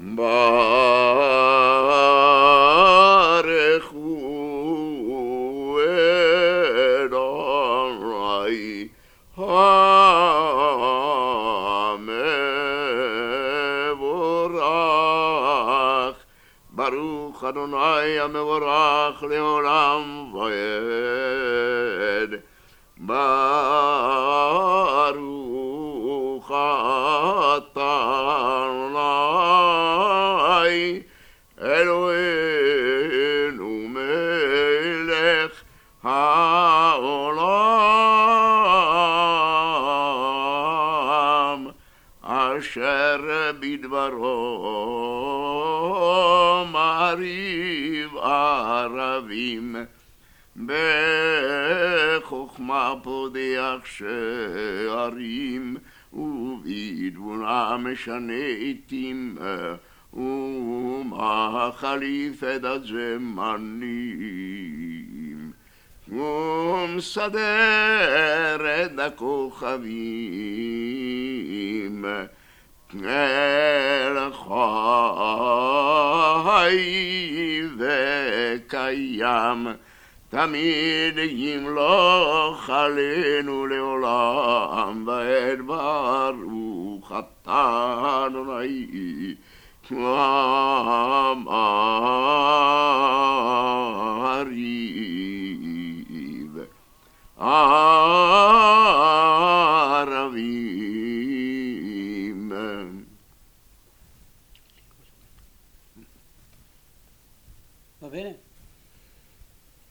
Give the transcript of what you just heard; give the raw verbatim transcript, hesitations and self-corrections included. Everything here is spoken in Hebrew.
ברכו אדוני המבורך, ברוך אדוני המבורך לעולם ועד. ברוך אתה אדוני אלוהינו מלך העולם, אשר בדברו מריב ערבים, בחוכמה פודח שערים, ובתבונה משנה עתים, ומחליף את הזמנים, ומסדר את הכוכבים, אל חי וקיים, תמיד ימלוך עלינו לעולם ועד. ברוך אתה אדוני המעריב.